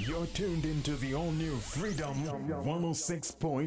You're tuned into the all-new Freedom 106.5.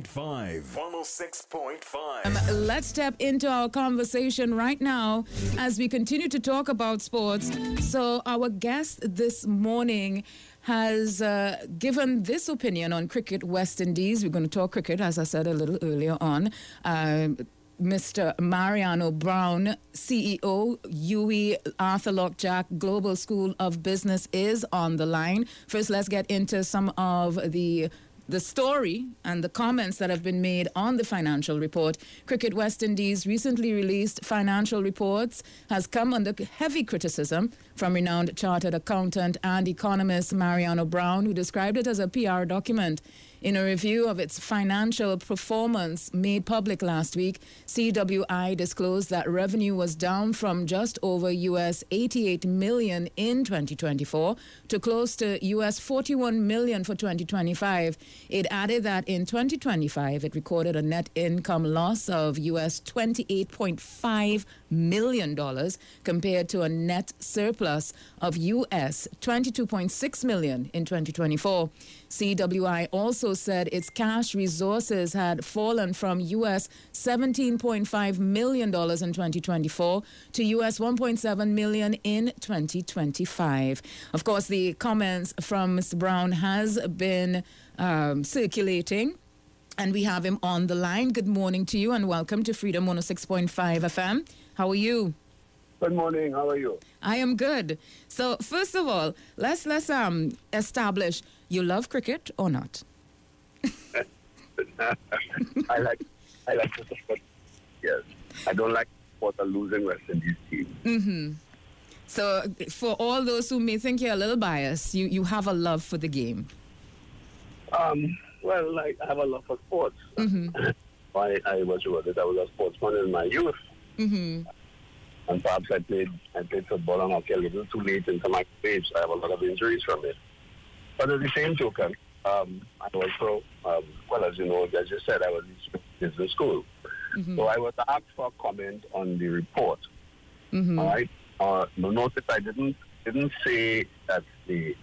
106.5. Let's step into our conversation right now as we continue to talk about sports. So our guest this morning has given this opinion on cricket West Indies. We're going to talk cricket, as I said a little earlier on. Mr. Mariano Brown, CEO, UWI Arthur Lockjack Global School of Business, is on the line. First, let's get into some of the story and the comments that have been made on the financial report. Cricket West Indies recently released financial reports has come under heavy criticism from renowned chartered accountant and economist Mariano Brown, who described it as a PR document. In a review of its financial performance made public last week, CWI disclosed that revenue was down from just over US $88 million in 2024 to close to US $41 million for 2025. It added that in 2025, it recorded a net income loss of US $28.5 million compared to a net surplus of US $22.6 million in 2024. CWI also said its cash resources had fallen from US $17.5 million in 2024 to US $1.7 million in 2025. Of course, the comments from Mr. Brown has been circulating, and we have him on the line. Good morning to you and welcome to Freedom 106.5 FM. How are you? Good morning. How are you? I am good. So first of all, let's establish, you love cricket or not? I like to support. Yes, I don't like to support a losing West Indies team. Mm-hmm. So for all those who may think you're a little biased, you have a love for the game. Well, I have a love for sports. Mm-hmm. I was rewarded. I was a sportsman in my youth. Mm-hmm. And perhaps I played football and hockey a little too late into my age. I have a lot of injuries from it. But at the same token, I also, as you know, as you said, I was in business school. Mm-hmm. So I was asked for a comment on the report. Mm-hmm. All right. Notice I didn't say that the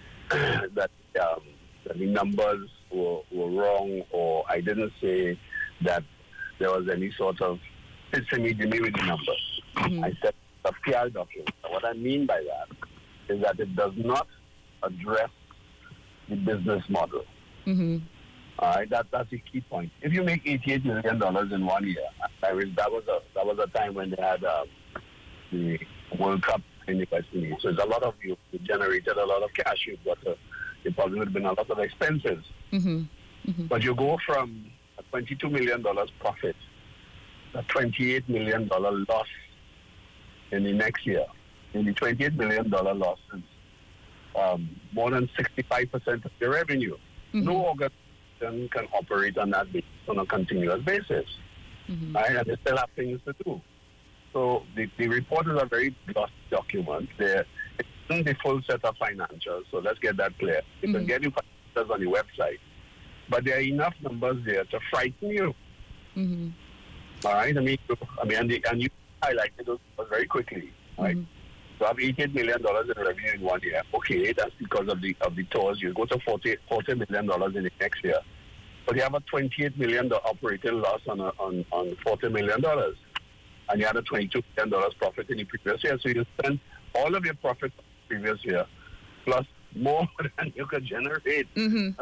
numbers were wrong, or I didn't say that there was any sort of me with the numbers. Mm-hmm. I said a PR document. What I mean by that is that it does not address the business model. Mm-hmm. All right, that's a key point. If you make $88 million in 1 year, that was a time when they had the World Cup in the West Indies. So it's a lot of you generated a lot of cash. You've got it probably would have been a lot of expenses. Mm-hmm. Mm-hmm. But you go from a $22 million profit, a $28 million loss in the next year. In the $28 million loss is more than 65% of your revenue. Mm-hmm. No organization can operate on that basis on a continuous basis. Mm-hmm. Right? And they still have things to do. So the report is a very glossy document. It isn't the full set of financials, so let's get that clear. You can get your financials on the website, but there are enough numbers there to frighten you. Mm-hmm. All right, and you highlighted those very quickly. Right, so I have $88 million in revenue in 1 year. Okay, that's because of the tours. You go to $40 million in the next year, but you have a $28 million operating loss on $40 million, and you had a $22 million profit in the previous year. So you spend all of your profit previous year plus more than you could generate. Mm-hmm.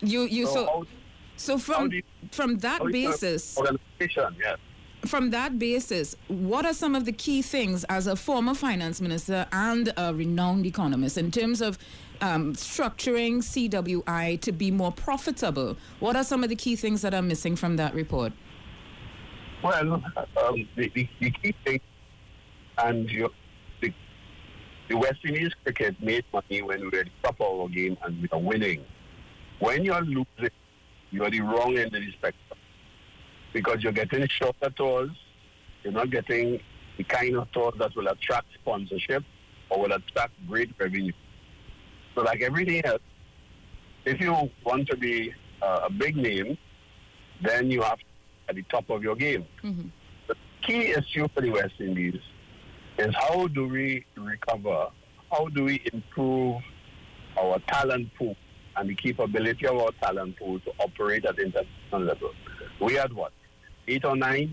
From that basis, from that basis, what are some of the key things as a former finance minister and a renowned economist in terms of structuring CWI to be more profitable? What are some of the key things that are missing from that report? Well, the key thing, and the West Indies cricket made money when we were at the top of our game and we are winning. When you are losing, you are the wrong end of the spectrum, because you're getting shorter tours. You're not getting the kind of tours that will attract sponsorship or will attract great revenue. So like everything else, if you want to be a big name, then you have to be at the top of your game. Mm-hmm. The key issue for the West Indies is how do we recover, how do we improve our talent pool and the capability of our talent pool to operate at international level. We had what, 8 or 9?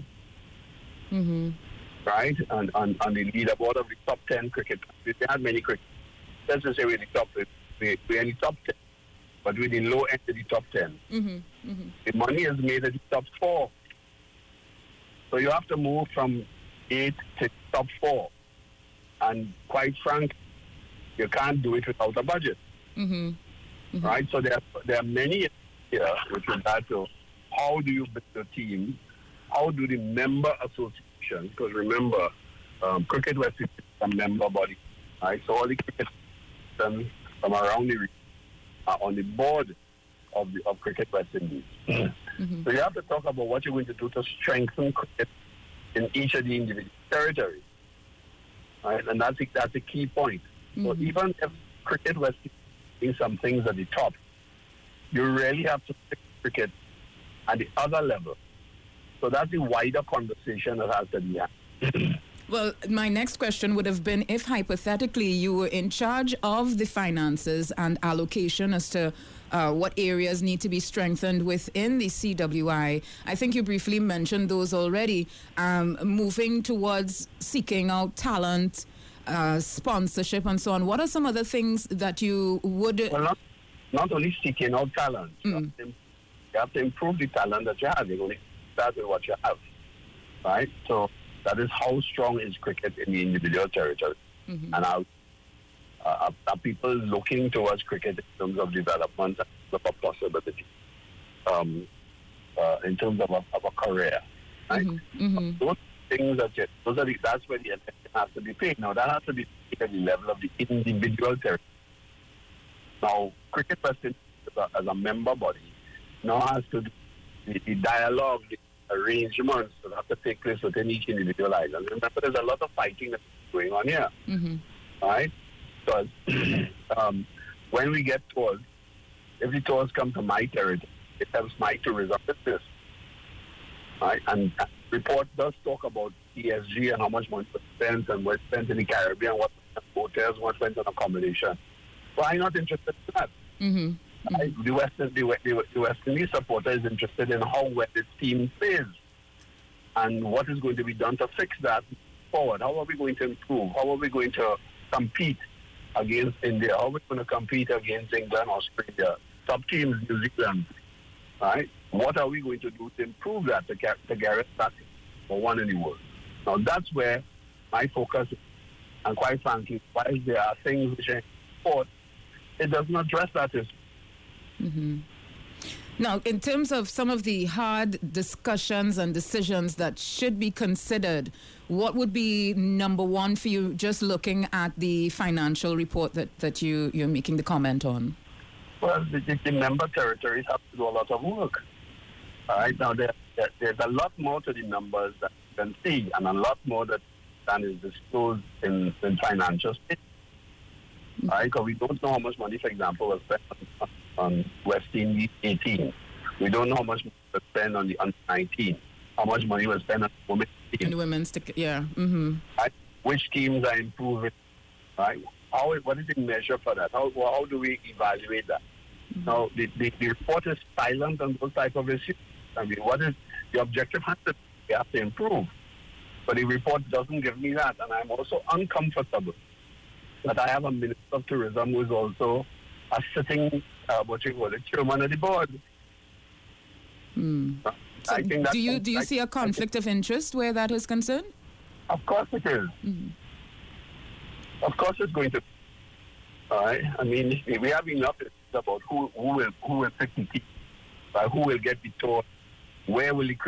Right? And on the leaderboard of the top 10 cricket. We had many cricket. Let's just say we're in the top 10, but we're the low end of the top 10. The money is made at the top 4. So you have to move from 8 to top 4. And quite frankly, you can't do it without a budget. Right? So there are many here with regard to how do you build a team, how do the member associations, because remember, Cricket West is a member body, right? So all the cricket from around the region are on the board of Cricket West Indies. So you have to talk about what you're going to do to strengthen cricket in each of the individual territories, right? And that's a key point. So even if Cricket West is doing some things at the top, you really have to fix cricket at the other level. So that's the wider conversation that has to be had. Well, my next question would have been if hypothetically you were in charge of the finances and allocation as to what areas need to be strengthened within the CWI. I think you briefly mentioned those already. Moving towards seeking out talent, sponsorship and so on. What are some other things that you would... Well, not only seeking out talent. You have to improve the talent that you have. You only start with what you have, right? So that is how strong is cricket in the individual territory. And are people looking towards cricket in terms of development and of a possibility in terms of a career, right? Those things that's where the attention has to be paid. Now, that has to be paid at the level of the individual territory. Now, Cricket West as a member body now has to do the dialogue, the arrangements that have to take place within each individual island. Remember, there's a lot of fighting that's going on here, right? Because when we get tours, if the tours come to my territory, it helps my tourism business, right? And report does talk about ESG and how much money was spent and what's spent in the Caribbean, what hotels, what spent on accommodation. But I'm not interested in that. Right? The West Indies supporter is interested in how well its team plays and what is going to be done to fix that forward. How are we going to improve? How are we going to compete against India? How are we going to compete against England, Australia, top teams, New Zealand? Right? What are we going to do to improve that, to get that for one in the world? Now, that's where my focus is. And quite frankly, while there are things which are important, it doesn't address that issue. Now, in terms of some of the hard discussions and decisions that should be considered, what would be number one for you, just looking at the financial report that you're making the comment on? Well, the member territories have to do a lot of work. All right, now there's a lot more to the numbers that you can see, and a lot more than is disclosed in financial statements. All right, because we don't know how much money, for example, was spent on West Indies 18. We don't know how much money was spent on the under 19. How much money was spent on the women's team. And the women's, Right? Which teams are improving? Right? What is the measure for that? How do we evaluate that? Now, the report is silent on those type of issues. I mean, what is the objective? We have to improve. But the report doesn't give me that. And I'm also uncomfortable that I have a Minister of Tourism who is also a sitting, chairman of the board. So do you see a conflict of interest where that is concerned? Of course it is. Of course it's going to. All right. I mean, we have enough about who will pick the team, who will get the tour, where will the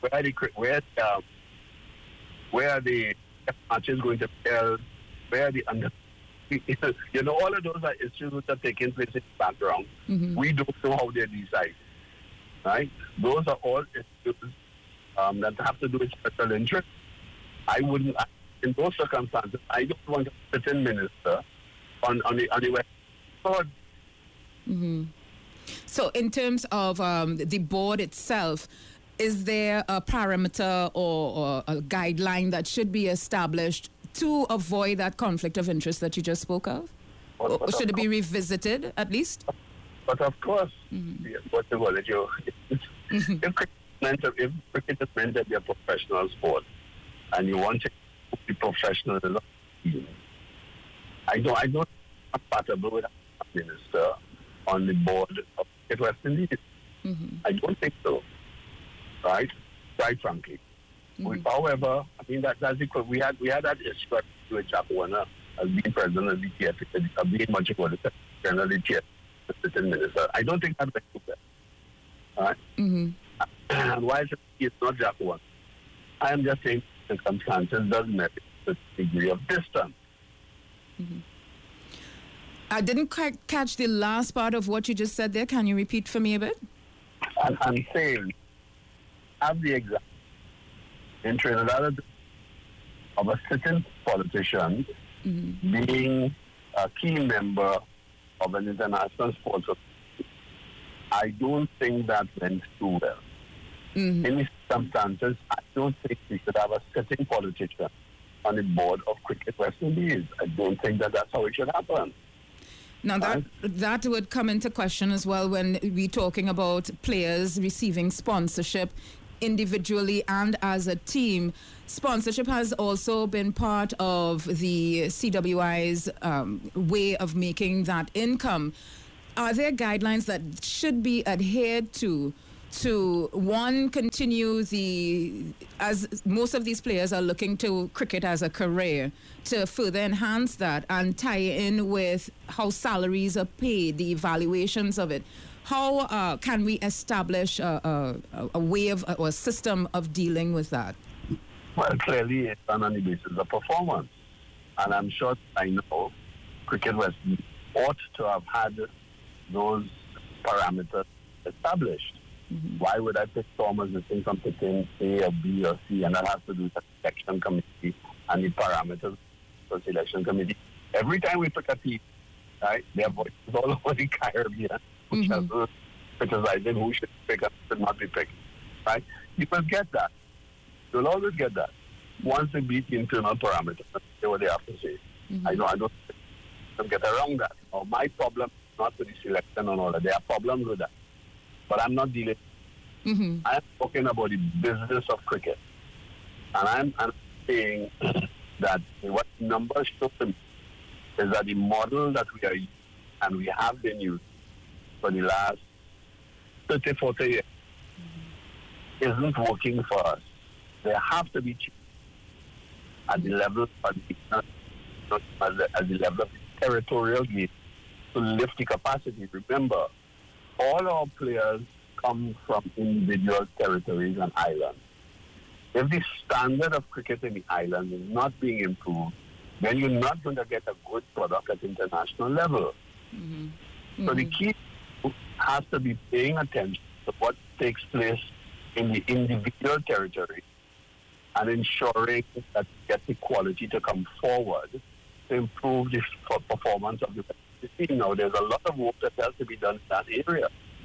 where are the matches going to be held, where are the under. You know, all of those are issues which are taking place in the background. We don't know how they decide. Right? Those are all issues that have to do with special interest. I wouldn't, in those circumstances, I don't want to sit in minister on the West Board. So in terms of the board itself, is there a parameter or a guideline that should be established to avoid that conflict of interest that you just spoke of? Or should it be revisited at least? But of course, what's the word? If cricket is meant to be a professional sport, and you want to be professional in the team, I don't compatible with a minister on the board of Cricket West Indies. I don't think so. Right? Quite frankly. However, I mean that's equal. We had that issue with Jack Warner as being president of the TF, being much more the general TF assistant minister. I don't think that's fair. All right? And while it's not Jack Warner, I am just saying circumstances does merit a degree of distance. I didn't quite catch the last part of what you just said there. Can you repeat for me a bit? I'm saying, have the example in Trinidad of a sitting politician being a key member of an international sports association. I don't think that went too well. In these circumstances, I don't think we should have a sitting politician on the board of Cricket West Indies. I don't think that that's how it should happen. Now, that would come into question as well when we're talking about players receiving sponsorship individually and as a team. Sponsorship has also been part of the CWI's way of making that income. Are there guidelines that should be adhered to one, continue as most of these players are looking to cricket as a career, to further enhance that and tie in with how salaries are paid, the evaluations of it? How can we establish a way of or a system of dealing with that? Well, clearly it's done on the basis of performance. And I'm sure I know Cricket West ought to have had those parameters established. Why would I pick Thomas and think I'm picking A or B or C? And that has to do with the selection committee and the parameters of the selection committee. Every time we pick a team, right, there are voices all over the Caribbean which are criticizing who should pick and should not be picked. Right? You must get that. You'll always get that. Once they beat the internal parameters, say what they have to say. I don't get around that. Or my problem is not with the selection and all that. There are problems with that. But I'm not dealing. I'm talking about the business of cricket. And I'm saying that what numbers show to me is that the model that we are using and we have been using for the last 30, 40 years isn't working for us. There have to be changes at the level of at the level of the territorial game to lift the capacity. Remember, all our players come from individual territories and islands. If the standard of cricket in the island is not being improved, then you're not going to get a good product at international level. So the key has to be paying attention to what takes place in the individual territory and ensuring that you get the quality to come forward to improve the performance of the team. Now, there's a lot of work that has to be done in that area.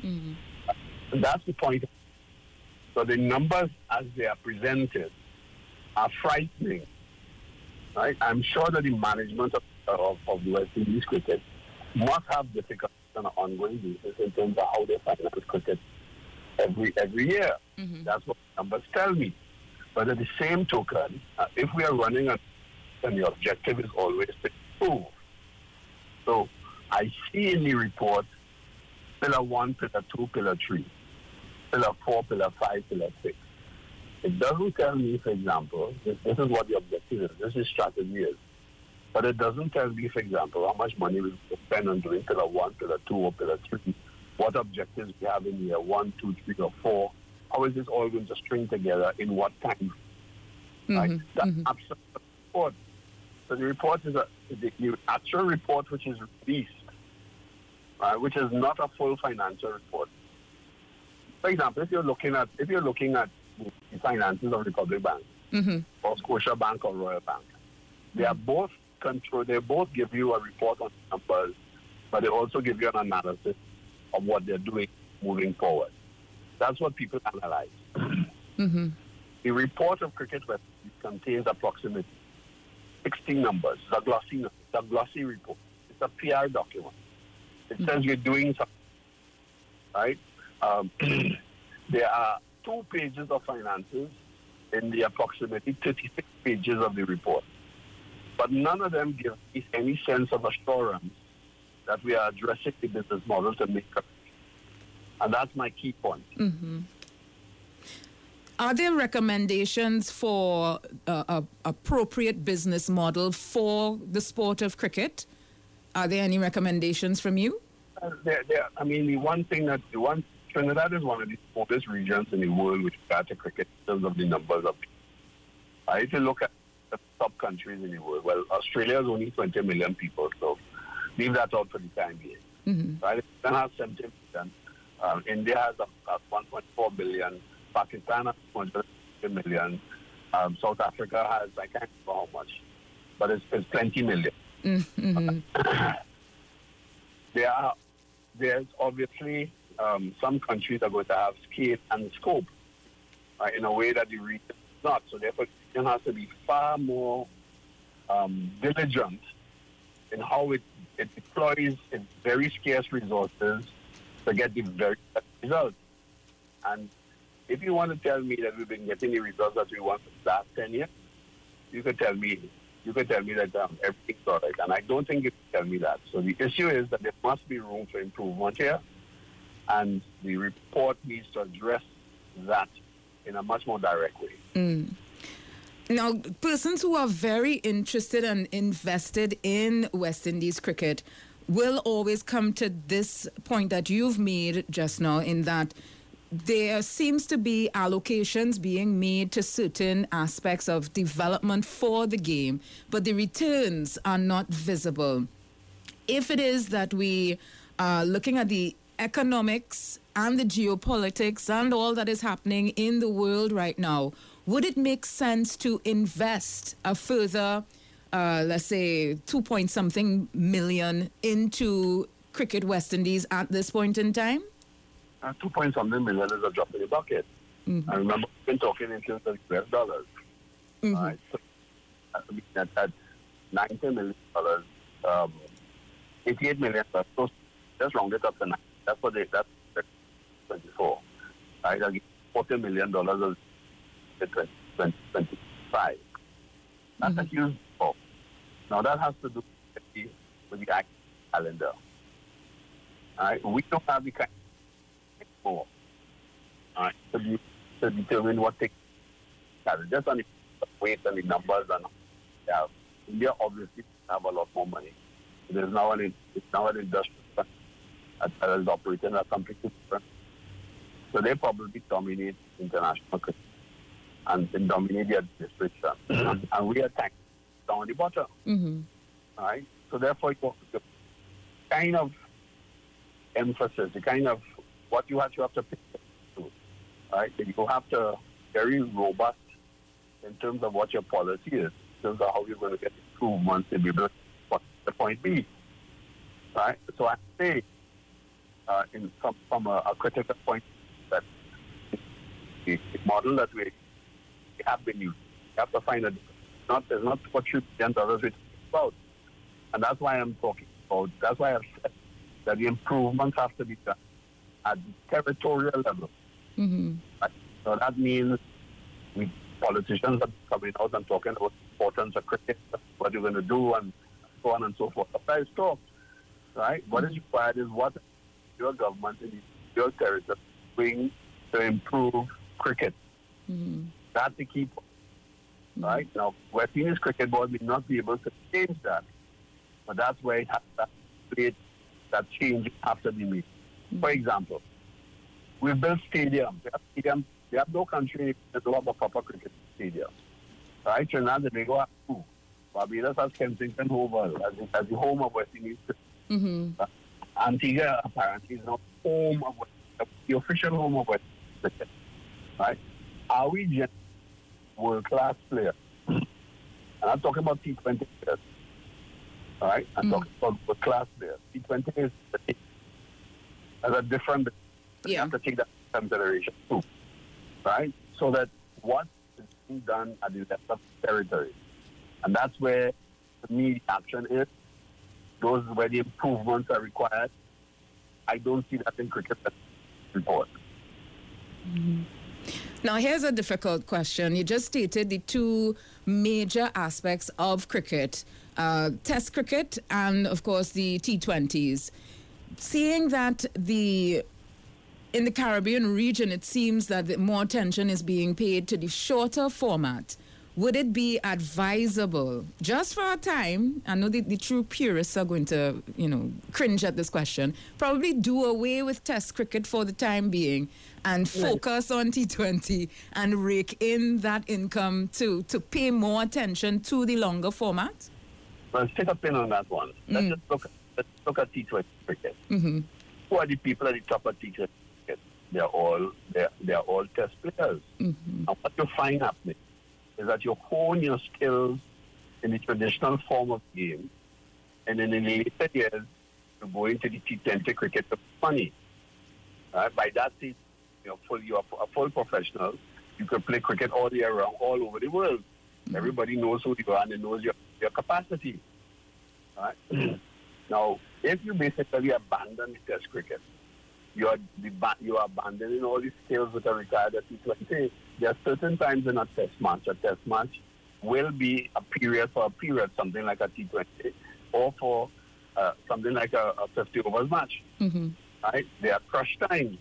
And that's the point. So the numbers as they are presented are frightening. Right? I'm sure that the management of the West Indies cricket must have difficulties on an ongoing basis in terms of how they finance cricket every year. That's what the numbers tell me. But at the same token, if we are running and the objective is always to improve. So I see in the report Pillar 1, Pillar 2, Pillar 3, Pillar 4, Pillar 5, Pillar 6. It doesn't tell me, for example, this is what the objective is, this is strategy is. But it doesn't tell me, for example, how much money we spend on doing Pillar 1, Pillar 2, or Pillar 3, what objectives we have in year 1, 2, 3, or 4. How is this all going to string together in what time? Right? That's absolute report. So the report is the actual report which is released, which is not a full financial report. For example, if you're looking at the finances of Republic Bank or Scotia Bank or Royal Bank, they are both controlled. They both give you a report on numbers, but they also give you an analysis of what they're doing moving forward. That's what people analyze. The report of Cricket West contains approximately 16 numbers. It's a glossy report. It's a PR document. It says you're doing something. right? There are 2 pages of finances in the approximately 36 pages of the report. But none of them give me any sense of assurance that we are addressing the business model to make it. And that's my key point. Mm-hmm. Are there recommendations for appropriate business model for the sport of cricket? Are there any recommendations from you? I mean, Trinidad is one of the smallest regions in the world with regard to cricket in terms of the numbers of people. If you look at the top countries in the world, well, Australia is only 20 million people, so leave that out for the time being. Mm-hmm. Right? It has 70 million. India has 1.4 billion. Pakistan has 250 million. South Africa has, I can't remember how much, but it's 20 million. Mm-hmm. There's obviously some countries are going to have scale and scope in a way that the region is not. So therefore, the region has to be far more diligent in how it deploys its very scarce resources to get the very best results. And if you want to tell me that we've been getting the results that we want for the last 10 years, you could tell me that everything's all right. And I don't think you can tell me that. So the issue is that there must be room for improvement here. And the report needs to address that in a much more direct way. Mm. Now, persons who are very interested and invested in West Indies cricket will always come to this point that you've made just now, in that there seems to be allocations being made to certain aspects of development for the game, but the returns are not visible. If it is that we are looking at the economics and the geopolitics and all that is happening in the world right now, would it make sense to invest a further, let's say, 2-point-something million into Cricket West Indies at this point in time? 2-point-something million is a drop in the bucket. Mm-hmm. I remember we've been talking in terms of US dollars. Mm-hmm. Right? So, at $90 million, $88 million, so just round it up to 90. That's 24. Right? I'll give $40 million of 2025. That's Mm-hmm. a huge scope. Now that has to do with the actual calendar. Right? We don't have the kind more to determine what takes calendar. Just on the weight and the numbers, and India obviously have a lot more money. It's now an industrial that is operating at completely different. So they probably dominate international cricket and they dominate the administration. And we are down at the bottom. Mm-hmm. Right? So therefore, the kind of emphasis, the kind of what you have to pick to, right? You have to very robust in terms of what your policy is, in terms of how you're going to get improvements and be able to what the point be. Right? So I say, from a critical point, that the model that we have been using, we have to find there's not what $2 billion we're talking about. And that's why I'm talking about, that's why I've said that the improvements have to be done at the territorial level. Mm-hmm. Right? So that means politicians are coming out and talking about the importance of cricket, what you're going to do, and so on and so forth. That is true. Right? What is required is what your government in your territory doing to improve cricket. Mm-hmm. That's the key point. Right? Now, West Indies Cricket Board may not be able to change that, but that's where it has to create that change has to be made. Mm-hmm. For example, we built stadiums. We have no country that don't have a proper cricket stadium. Right? Trinidad and Tobago have 2. Barbados has Kensington Oval as the home of West Indies cricket. Mm-hmm. Antigua apparently is now the official home of West Indies cricket. Right? Are we just world-class players? And I'm talking about T20 players. All right? I'm talking about world-class players. T20 is a different... You have to take that into consideration too. Right? So that what is being done at the level of territory. And that's where, to me, the action is. Those where the improvements are required. I don't see that in cricket. report. Now, here's a difficult question. You just stated the two major aspects of cricket, Test cricket and, of course, the T20s. Seeing that in the Caribbean region, it seems that more attention is being paid to the shorter format. Would it be advisable, just for a time, I know the true purists are going to, cringe at this question, probably do away with Test cricket for the time being and focus on T20 and rake in that income to pay more attention to the longer format? Well, let's take a pin on that one. Let's look at T20 cricket. Mm-hmm. Who are the people at the top of T20 cricket? They're all Test players. Mm-hmm. And what you find happening is that you hone your skills in the traditional form of game, and then in the later years, you go into the T20 cricket for money. By that stage, you're a full professional. You can play cricket all year round, all over the world. Mm-hmm. Everybody knows who you are and knows your capacity. Right? Now, if you basically abandon the Test cricket, you are abandoning all the skills that are required at T20. There are certain times in a Test match. A Test match will be a period, something like a T20, or for something like a 50 overs match. Mm-hmm. Right? There are crunch times,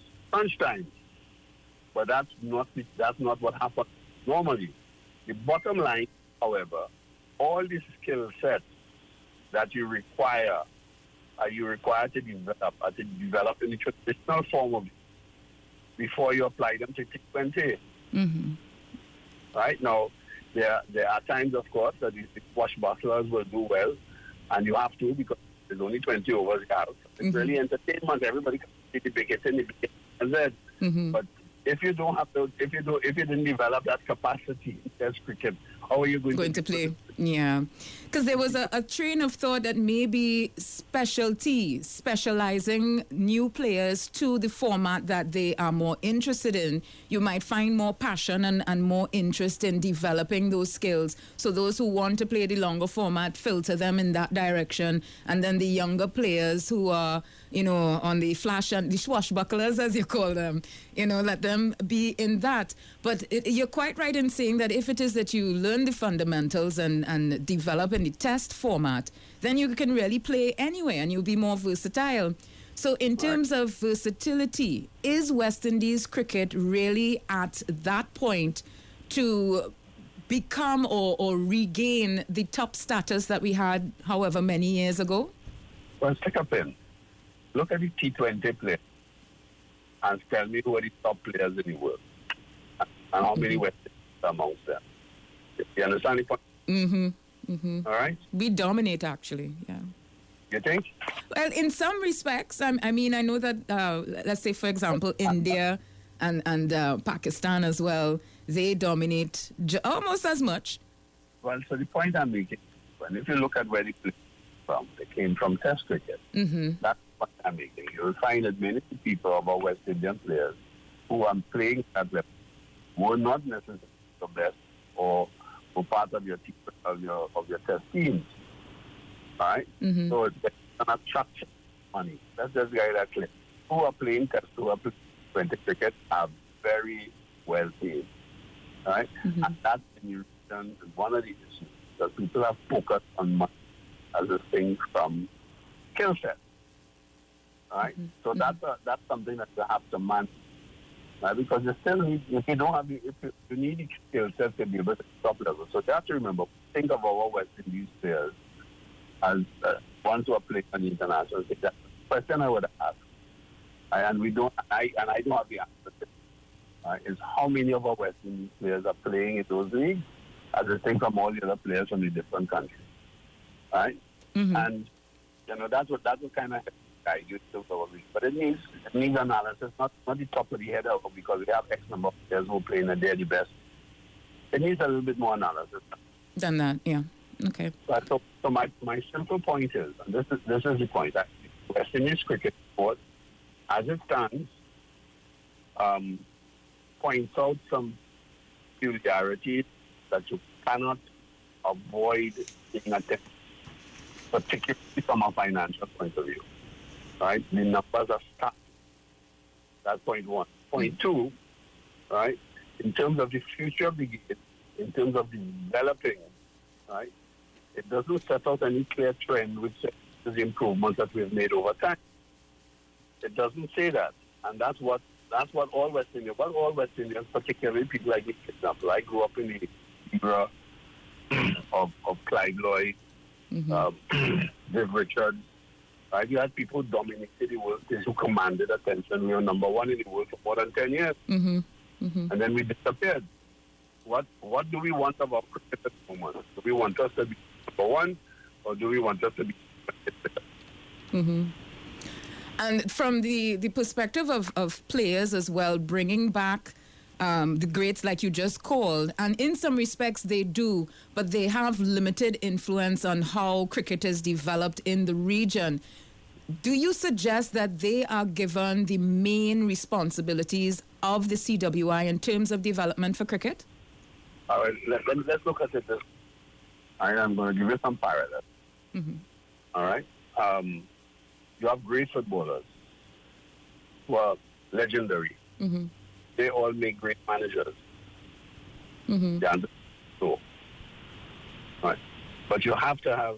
but that's not what happens normally. The bottom line, however, all these skill sets that you require to develop in the traditional form of it before you apply them to T20. Mm-hmm. Right? Now, there are times, of course, that the swashbucklers will do well, and you have to, because there's only 20 overs you have. It's really entertainment. Everybody can see the big hit and the big hit and that. Mm-hmm. But if you didn't develop that capacity in Test cricket, how are you going to play? Yeah. Because there was a train of thought that maybe specializing new players to the format that they are more interested in, you might find more passion and more interest in developing those skills. So those who want to play the longer format, filter them in that direction. And then the younger players who are, on the flash and the swashbucklers, as you call them, let them be in that. But you're quite right in saying that if it is that you learn the fundamentals and develop in the Test format, then you can really play anywhere and you'll be more versatile. So in terms of versatility, is West Indies cricket really at that point to become or regain the top status that we had however many years ago? Well, stick up in. Look at the T20 players and tell me who are the top players in the world and how many West Indies are amongst them. You understand the point? Mm-hmm. Mm-hmm. All right? We dominate, actually, yeah. You think? Well, in some respects, I know that, let's say, for example, India and Pakistan as well, they dominate almost as much. Well, so the point I'm making, if you look at where they came from Test cricket. Mm-hmm. That's what I'm making. You'll find that many people of our West Indian players who are playing at level were not necessarily the best or part of your Test teams, right? Mm-hmm. So it's an attraction money. That's just the guy that plays. Who are playing Test, who are playing 20 cricket are very well paid, right? Mm-hmm. And that's one of the issues that people have focused on money as a thing from skill set, right? Mm-hmm. So that's something that you have to manage. Right? Because you still need, if you don't have the, if you need the skill set to be able to top level. So you have to remember, think of our West Indies players as ones who are playing on the international stage. That's the question I would ask. And I don't have the answer to it. Is how many of our West Indies players are playing in those leagues as a thing from all the other players from the different countries. Right? Mm-hmm. And that's what kind of guide you to probably. But it needs analysis, not the top of the head out, because we have X number of players who play and they're the best. It needs a little bit more analysis than that. Yeah. Okay. But so my simple point is, and this is the point, that West Indies cricket sport, as it stands, points out some peculiarities that you cannot avoid being attention, particularly from a financial point of view. Right? The numbers are stacked. That's point one. Point two, right, in terms of the future of the game, in terms of developing, right, it doesn't set out any clear trend which says the improvements that we've made over time. It doesn't say that. And that's what all West Indians, particularly people like me, for example, I grew up in the era of Clyde Lloyd, Viv Richards. Right? You had people who dominated the world, who commanded attention. We were number one in the world for more than 10 years. And then we disappeared. What do we want about cricket at the moment? Do we want us to be number one, or do we want us to be And from the perspective of players as well, bringing back the greats like you just called, and in some respects they do, but they have limited influence on how cricket is developed in the region. Do you suggest that they are given the main responsibilities of the CWI in terms of development for cricket? All right, let's look at it this. I'm going to give you some parallels. All right? You have great footballers who are legendary. They all make great managers. So, right. But you have to have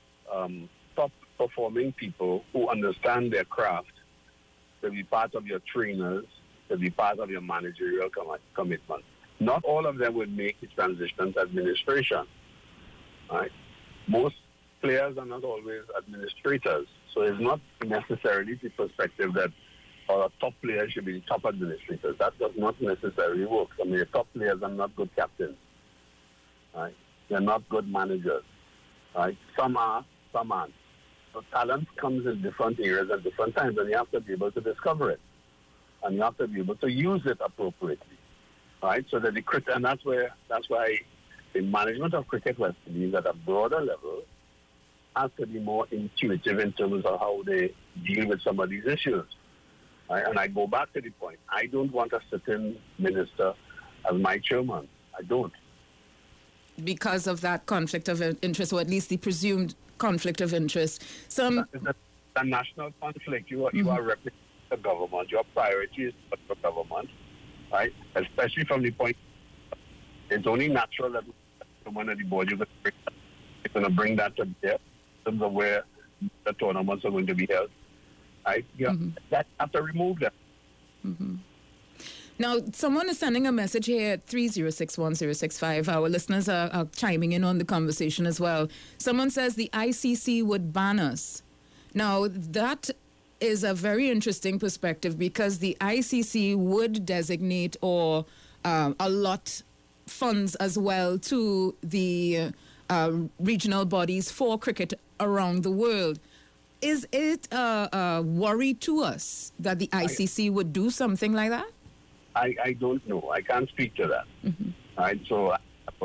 top-performing people who understand their craft to be part of your trainers, to be part of your managerial commitment. Not all of them would make the transition to administration. Right? Most players are not always administrators. So it's not necessarily the perspective that our top players should be the top administrators. That does not necessarily work. I mean, the top players are not good captains. Right? They're not good managers. Right? Some are, some aren't. So talent comes in different areas at different times, and you have to be able to discover it. And you have to be able to use it appropriately. Right? So that and that's why the management of Cricket West Indies at a broader level has to be more intuitive in terms of how they deal with some of these issues. Right? And I go back to the point. I don't want a sitting minister as my chairman. I don't. Because of that conflict of interest, or at least the presumed conflict of interest. It's a national conflict. You are representing the government. Your priority is the government, right? Especially from the point, it's only natural that someone at the board, you're going to bring that to bear in terms of where the tournaments are going to be held. Right? Yeah, that have to remove them. Now, someone is sending a message here at 3061065. Our listeners are chiming in on the conversation as well. Someone says the ICC would ban us. Now, that is a very interesting perspective because the ICC would designate or allot funds as well to the regional bodies for cricket around the world. Is it a worry to us that the ICC would do something like that? I don't know. I can't speak to that. Right? So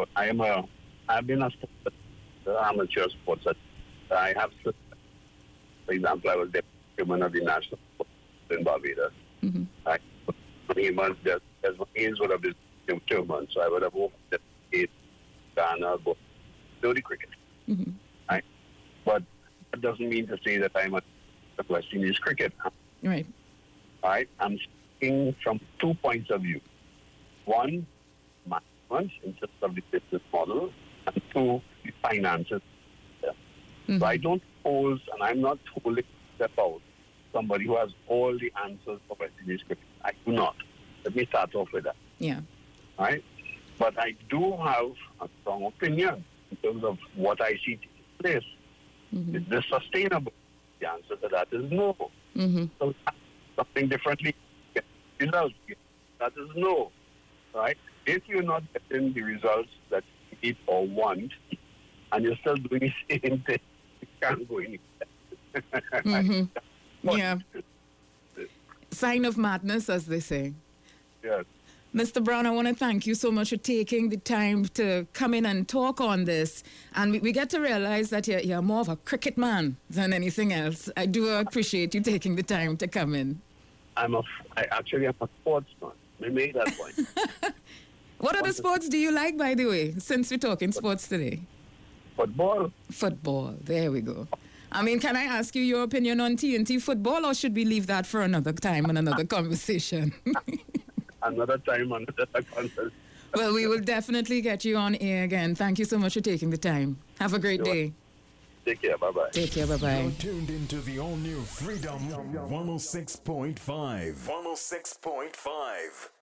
I've been a amateur sports. I have, for example, I was the chairman of the national sports in Barbados. Right? There's games would have been chairman, so I would have worked at Ghana, but do the cricket. Right? But that doesn't mean to say that I'm a West Indies cricket. Right. Right? I'm speaking from 2 points of view. One, management in terms of the business model, and two, the finances. So I don't pose, and I'm not holding step out somebody who has all the answers for West Indies cricket. I do not. Let me start off with that. Yeah. Right? But I do have a strong opinion in terms of what I see taking place. Is this sustainable? The answer to that is no. So something differently. Results. That is no. Right? If you're not getting the results that you need or want, and you're still doing the same thing, you can't go anywhere. Yeah. Sign of madness, as they say. Yes. Mr. Brown, I want to thank you so much for taking the time to come in and talk on this. And we get to realize that you're more of a cricket man than anything else. I do appreciate you taking the time to come in. I actually am a sportsman. We made that point. What other sports do you like, by the way, since we're talking sports today? Football. Football. There we go. I mean, can I ask you your opinion on TNT football, or should we leave that for another time and another conversation? Another time, another conversation. Well, we will definitely get you on air again. Thank you so much for taking the time. Have a great day. Take care. Bye-bye. Take care. Bye-bye. You're tuned into the all-new Freedom 106.5. 106.5.